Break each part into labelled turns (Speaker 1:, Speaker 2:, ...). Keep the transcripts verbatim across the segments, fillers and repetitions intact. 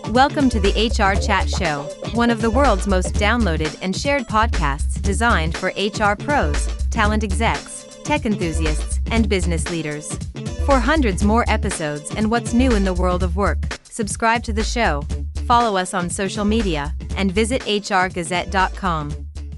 Speaker 1: Welcome to the H R Chat Show, one of the world's most downloaded and shared podcasts designed for H R pros, talent execs, tech enthusiasts, and business leaders. For hundreds more episodes and what's new in the world of work, subscribe to the show, follow us on social media, and visit h r gazette dot com.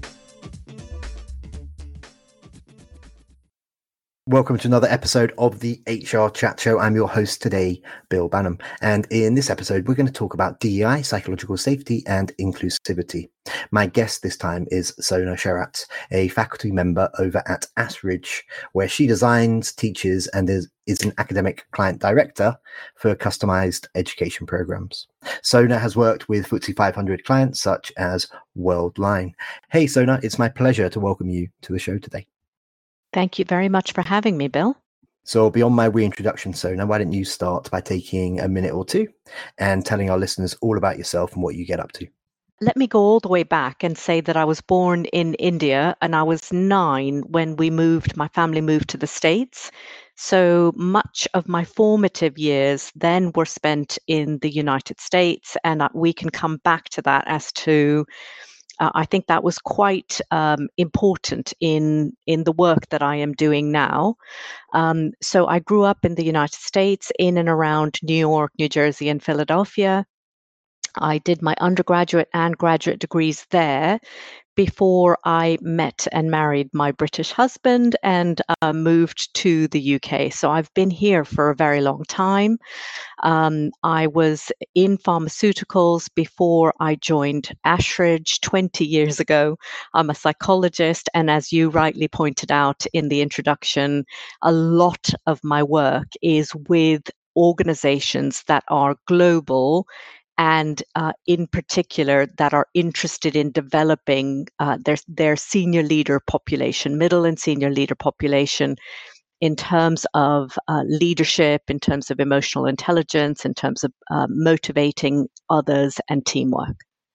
Speaker 2: Welcome to another episode of the H R Chat Show. I'm your host today, Bill Banham. And in this episode, we're going to talk about D E I, psychological safety, and inclusivity. My guest this time is Sona Sharat, a faculty member over at Ashridge, where she designs, teaches, and is, is an academic client director for customized education programs. Sona has worked with F T S E five hundred clients such as Worldline. Hey, Sona, it's my pleasure to welcome you to the show today.
Speaker 3: Thank you very much for having me, Bill.
Speaker 2: So beyond my reintroduction, Sona, why don't you start by taking a minute or two and telling our listeners all about yourself and what you get up to?
Speaker 3: Let me go all the way back and say that I was born in India and I was nine when we moved, my family moved to the States. So much of my formative years then were spent in the United States, and we can come back to that as to Uh, I think that was quite um, important in in the work that I am doing now. Um, so I grew up in the United States, in and around New York, New Jersey, and Philadelphia. I did my undergraduate and graduate degrees there before I met and married my British husband and uh, moved to the U K. So I've been here for a very long time. Um, I was in pharmaceuticals before I joined Ashridge twenty years ago. I'm a psychologist, and as you rightly pointed out in the introduction, a lot of my work is with organizations that are global and uh, in particular that are interested in developing uh, their, their senior leader population, middle and senior leader population, in terms of uh, leadership, in terms of emotional intelligence, in terms of uh, motivating others and teamwork.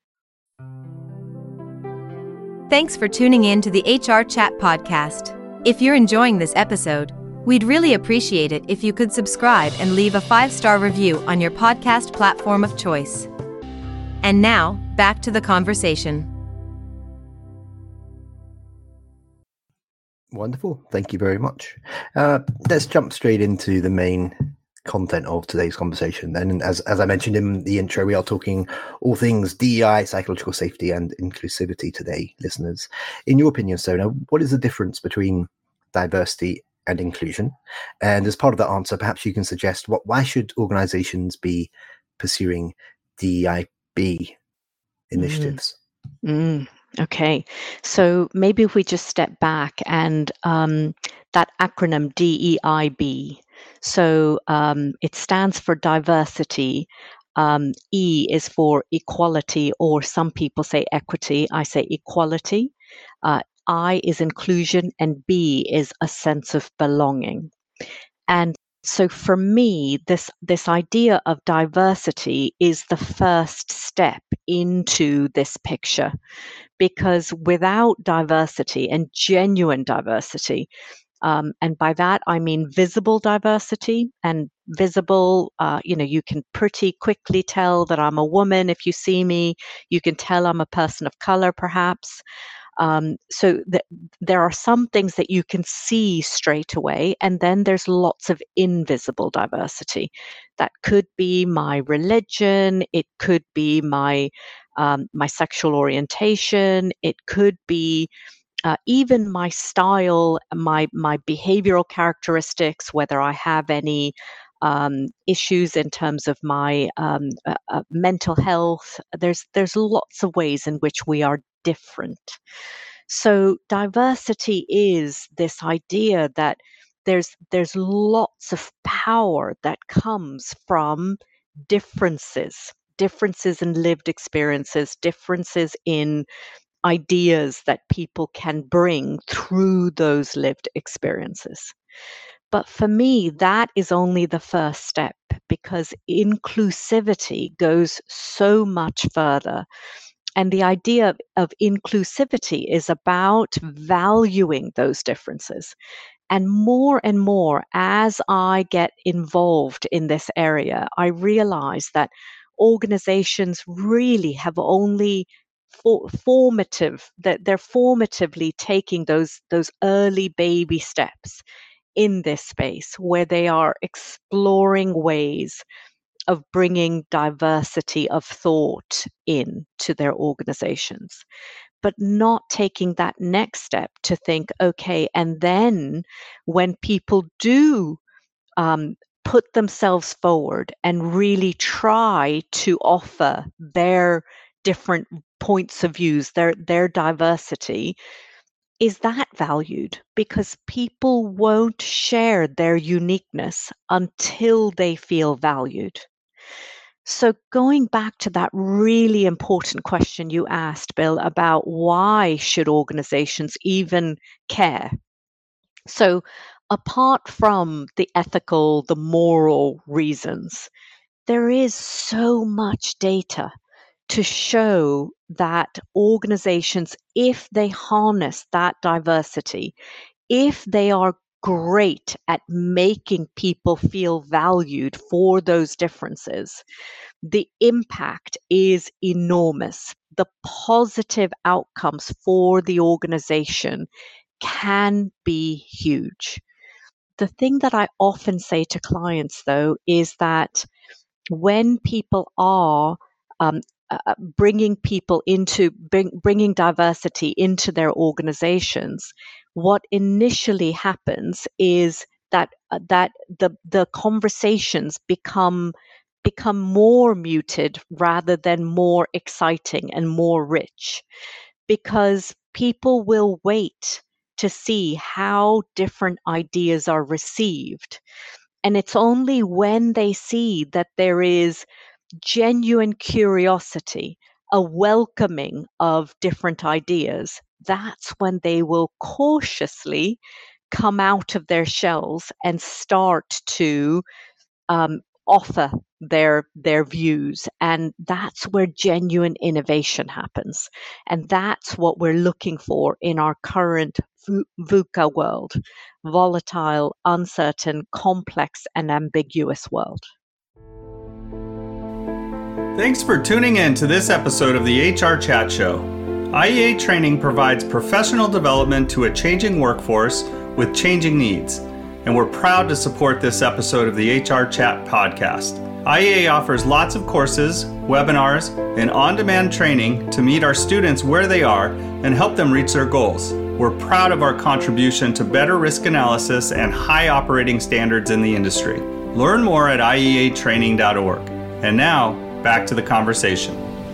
Speaker 1: Thanks for tuning in to the H R Chat podcast. If you're enjoying this episode, we'd really appreciate it if you could subscribe and leave a five-star review on your podcast platform of choice. And now, back to the conversation.
Speaker 2: Wonderful. Thank you very much. Uh, let's jump straight into the main content of today's conversation. And as, as I mentioned in the intro, we are talking all things D E I, psychological safety, and inclusivity today, listeners. In your opinion, Sona, what is the difference between diversity and inclusion? And as part of that answer, perhaps you can suggest what why should organizations be pursuing D E I B initiatives?
Speaker 3: Mm. Mm. Okay, so maybe if we just step back and um, that acronym D E I B, so um, it stands for diversity. Um, E is for equality, or some people say equity. I say equality. Uh, I is inclusion, and B is a sense of belonging. And so for me, this, this idea of diversity is the first step into this picture, because without diversity and genuine diversity, um, and by that I mean visible diversity, and visible, uh, you know, you can pretty quickly tell that I'm a woman if you see me. You can tell I'm a person of color, perhaps. Um, so th- there are some things that you can see straight away, and then there's lots of invisible diversity. That could be my religion, it could be my um, my sexual orientation, it could be uh, even my style, my my behavioral characteristics, whether I have any um, issues in terms of my um, uh, uh, mental health. There's there's lots of ways in which we are different. So diversity is this idea that there's there's lots of power that comes from differences, differences in lived experiences, differences in ideas that people can bring through those lived experiences. But for me, that is only the first step, because inclusivity goes so much further. And the idea of, of inclusivity is about valuing those differences. And more and more, as I get involved in this area, I realize that organizations really have only for, formative, that they're formatively taking those, those early baby steps in this space where they are exploring ways of bringing diversity of thought in to their organizations, but not taking that next step to think, okay, and then when people do um, put themselves forward and really try to offer their different points of views, their their diversity, is that valued? Because people won't share their uniqueness until they feel valued. So going back to that really important question you asked, Bill, about why should organizations even care? So apart from the ethical, the moral reasons, there is so much data to show that organizations, if they harness that diversity, if they are great at making people feel valued for those differences, the impact is enormous. The positive outcomes for the organization can be huge. The thing that I often say to clients, though, is that when people are um, uh, bringing people into bring, bringing diversity into their organizations, what initially happens is that uh, that the the conversations become become more muted rather than more exciting and more rich, because people will wait to see how different ideas are received. And it's only when they see that there is genuine curiosity, a welcoming of different ideas, that's when they will cautiously come out of their shells and start to um, offer their their views, and that's where genuine innovation happens. And that's what we're looking for in our current VUCA world: volatile, uncertain, complex, and ambiguous world.
Speaker 4: Thanks for tuning in to this episode of the H R Chat Show. I E A Training provides professional development to a changing workforce with changing needs, and we're proud to support this episode of the H R Chat podcast. I E A offers lots of courses, webinars, and on-demand training to meet our students where they are and help them reach their goals. We're proud of our contribution to better risk analysis and high operating standards in the industry. Learn more at I E A training dot org. And now, back to the conversation.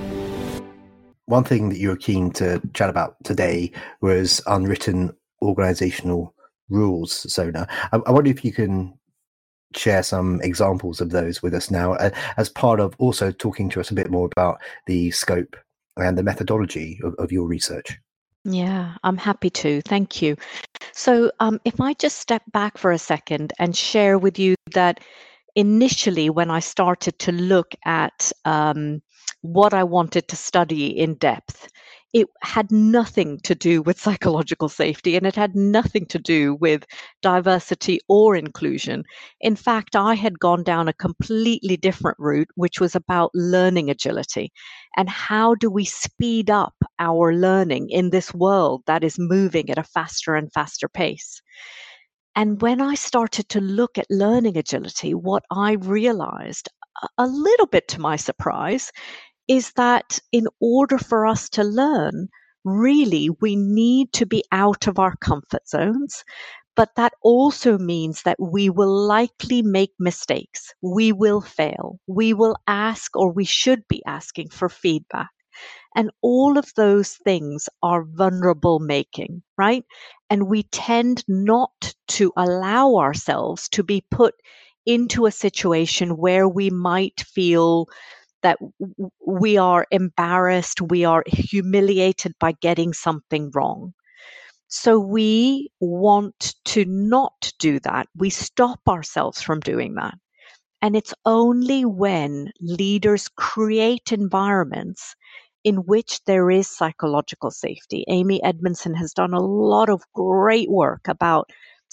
Speaker 2: One thing that you were keen to chat about today was unwritten organizational rules, Sona. I, I wonder if you can share some examples of those with us now, uh, as part of also talking to us a bit more about the scope and the methodology of, of your research.
Speaker 3: Yeah, I'm happy to. Thank you. So um, if I just step back for a second and share with you that initially when I started to look at um, what I wanted to study in depth, it had nothing to do with psychological safety, and it had nothing to do with diversity or inclusion. In fact, I had gone down a completely different route, which was about learning agility. And how do we speed up our learning in this world that is moving at a faster and faster pace? And when I started to look at learning agility, what I realized, a little bit to my surprise, is that in order for us to learn, really, we need to be out of our comfort zones. But that also means that we will likely make mistakes. We will fail. We will ask, or we should be asking, for feedback. And all of those things are vulnerable making, right? And we tend not to allow ourselves to be put into a situation where we might feel that we are embarrassed, we are humiliated by getting something wrong. So we want to not do that. We stop ourselves from doing that. And it's only when leaders create environments in which there is psychological safety. Amy Edmondson has done a lot of great work about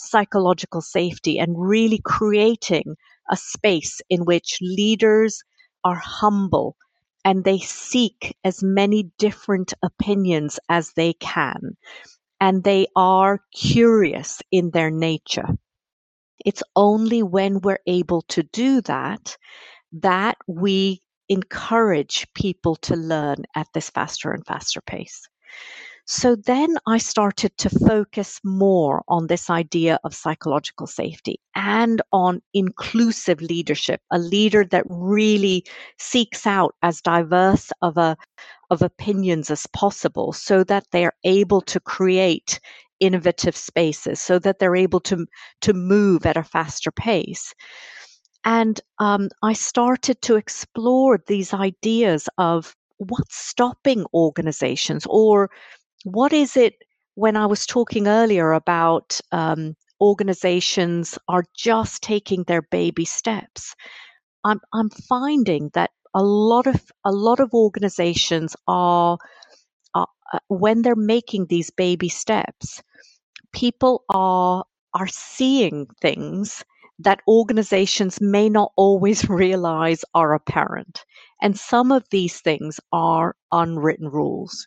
Speaker 3: psychological safety and really creating a space in which leaders are humble and they seek as many different opinions as they can. And they are curious in their nature. It's only when we're able to do that that we encourage people to learn at this faster and faster pace. So then I started to focus more on this idea of psychological safety and on inclusive leadership, a leader that really seeks out as diverse of a of opinions as possible so that they're able to create innovative spaces, so that they're able to, to move at a faster pace. And um, I started to explore these ideas of what's stopping organizations, or what is it when I was talking earlier about um, organizations are just taking their baby steps. I'm, I'm finding that a lot of a lot of organizations are, are uh, when they're making these baby steps, people are are seeing things that organizations may not always realize are apparent. And some of these things are unwritten rules.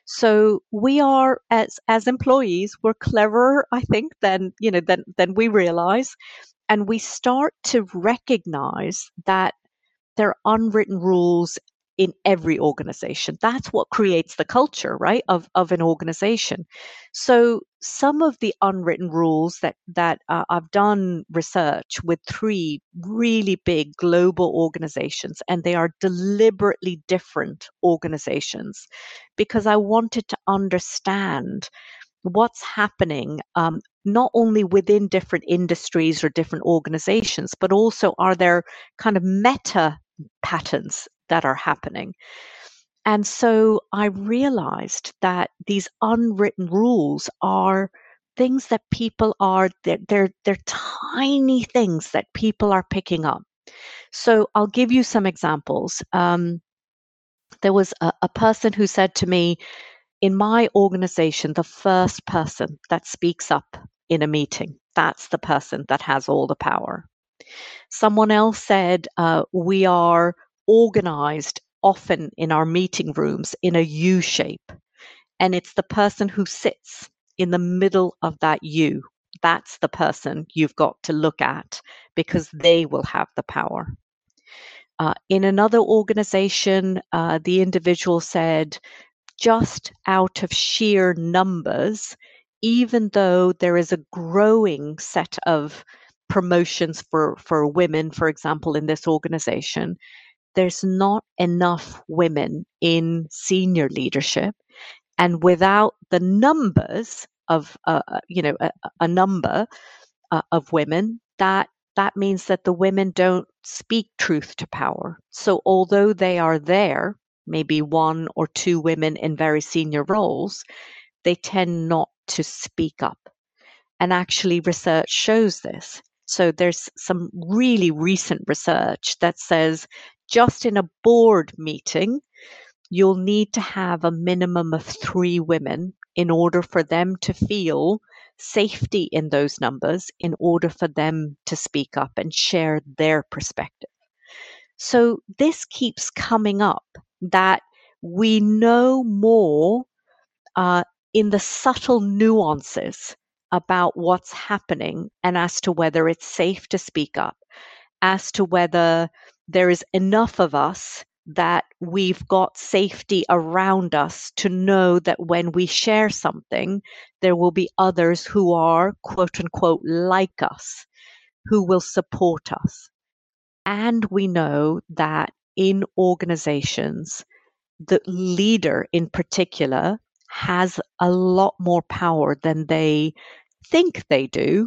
Speaker 3: So we are, as as employees, we're cleverer, I think, than you know than than we realize, and we start to recognize that there are unwritten rules in every organization. That's what creates the culture, right, of, of an organization. So some of the unwritten rules that, that uh, I've done research with three really big global organizations, and they are deliberately different organizations because I wanted to understand what's happening um, not only within different industries or different organizations, but also are there kind of meta patterns that are happening. And so I realized that these unwritten rules are things that people are, they're, they're, they're tiny things that people are picking up. So I'll give you some examples. Um, there was a, a person who said to me, in my organization, the first person that speaks up in a meeting, that's the person that has all the power. Someone else said, uh, we are organized often in our meeting rooms in a U shape. And it's the person who sits in the middle of that U. That's the person you've got to look at because they will have the power. Uh, in another organization, uh, the individual said, just out of sheer numbers, even though there is a growing set of promotions for, for women, for example, in this organization, there's not enough women in senior leadership. And without the numbers of, uh, you know, a, a number uh, of women, that that means that the women don't speak truth to power. So although they are there, maybe one or two women in very senior roles, they tend not to speak up. And actually, research shows this. So there's some really recent research that says just in a board meeting, you'll need to have a minimum of three women in order for them to feel safety in those numbers, in order for them to speak up and share their perspective. So this keeps coming up, that we know more uh, in the subtle nuances about what's happening and as to whether it's safe to speak up, as to whether there is enough of us that we've got safety around us to know that when we share something, there will be others who are, quote unquote, like us, who will support us. And we know that in organizations, the leader in particular has a lot more power than they think they do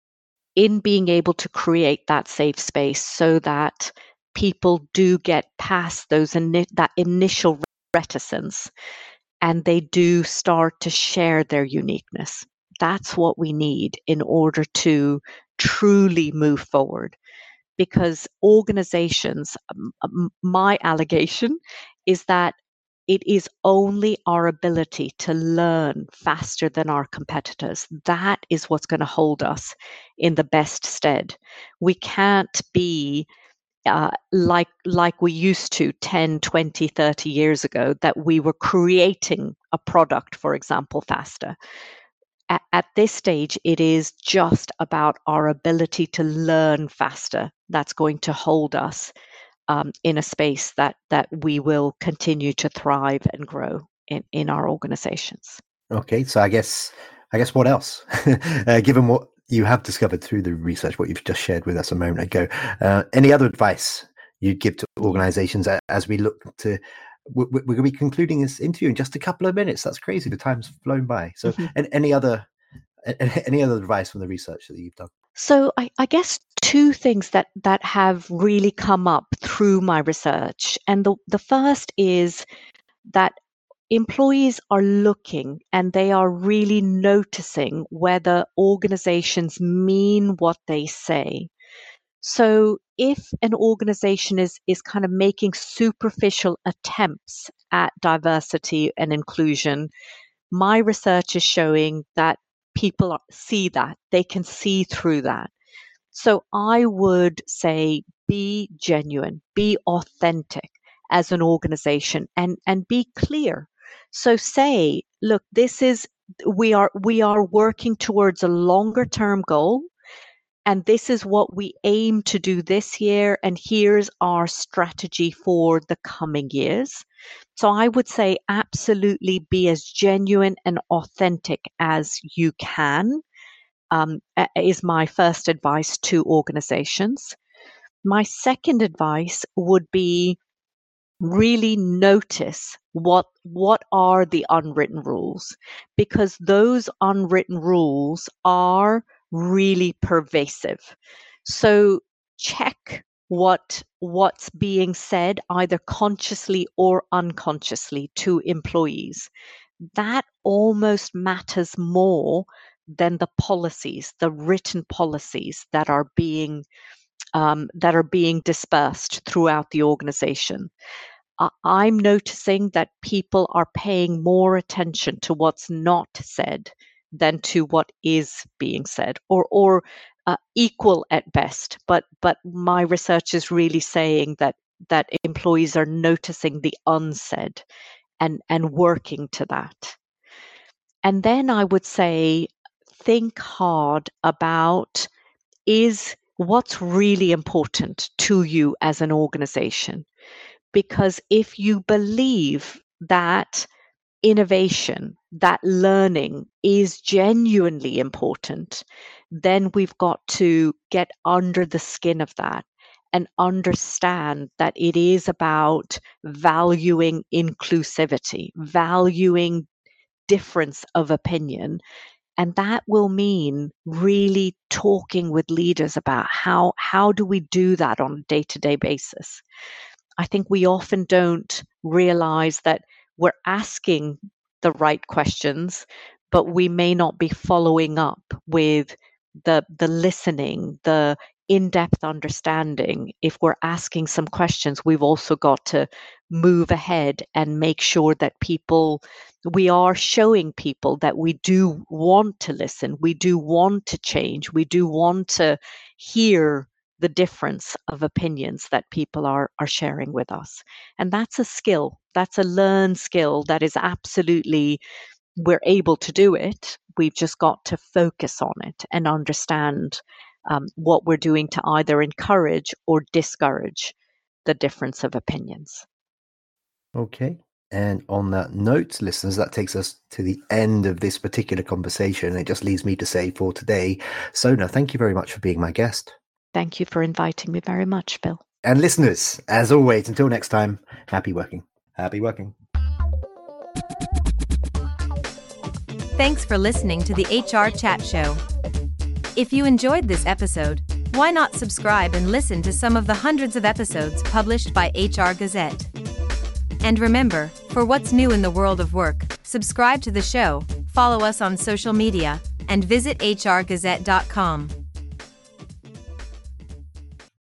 Speaker 3: in being able to create that safe space so that people do get past those ini- that initial reticence and they do start to share their uniqueness. That's what we need in order to truly move forward. Because organizations, um, my allegation is that it is only our ability to learn faster than our competitors. That is what's going to hold us in the best stead. We can't be uh, like like we used to ten, twenty, thirty years ago, that we were creating a product, for example, faster. At, at this stage, it is just about our ability to learn faster. That's going to hold us um, in a space that that we will continue to thrive and grow in, in our organizations.
Speaker 2: Okay, so I guess I guess what else? uh, given what you have discovered through the research, what you've just shared with us a moment ago, uh, any other advice you'd give to organizations as we look to? We're going to be concluding this interview in just a couple of minutes. That's crazy. The time's flown by. So, mm-hmm. and any other any other advice from the research that you've done?
Speaker 3: So, I, I guess two things that that have really come up through my research, and the the first is that employees are looking and they are really noticing whether organizations mean what they say. So if an organization is, is kind of making superficial attempts at diversity and inclusion, my research is showing that people see that, they can see through that. So I would say be genuine, be authentic as an organization, and, and be clear. So say, look, this is, we are, we are working towards a longer term goal. And this is what we aim to do this year. And here's our strategy for the coming years. So I would say absolutely be as genuine and authentic as you can, um, is my first advice to organizations. My second advice would be really notice what what are the unwritten rules, because those unwritten rules are really pervasive. So check what what's being said, either consciously or unconsciously, to employees. That almost matters more than the policies, the written policies that are being um, that are being dispersed throughout the organization. I'm noticing that people are paying more attention to what's not said than to what is being said, or or uh, equal at best. But but my research is really saying that that employees are noticing the unsaid and and working to that. And then I would say, think hard about is what's really important to you as an organization. Because if you believe that innovation, that learning is genuinely important, then we've got to get under the skin of that and understand that it is about valuing inclusivity, valuing difference of opinion. And that will mean really talking with leaders about how, how do we do that on a day-to-day basis. I think we often don't realize that we're asking the right questions, but we may not be following up with the the listening, the in-depth understanding. If we're asking some questions, we've also got to move ahead and make sure that people, we are showing people that we do want to listen, we do want to change, we do want to hear the difference of opinions that people are, are sharing with us. And that's a skill. That's a learned skill that is absolutely, we're able to do it. We've just got to focus on it and understand um, what we're doing to either encourage or discourage the difference of opinions.
Speaker 2: Okay. And on that note, listeners, that takes us to the end of this particular conversation. It just leaves me to say for today, Sona, thank you very much for being my guest.
Speaker 3: Thank you for inviting me very much, Bill.
Speaker 2: And listeners, as always, until next time, happy working. Happy working.
Speaker 1: Thanks for listening to the H R Chat Show. If you enjoyed this episode, why not subscribe and listen to some of the hundreds of episodes published by H R Gazette? And remember, for what's new in the world of work, subscribe to the show, follow us on social media, and visit h r gazette dot com.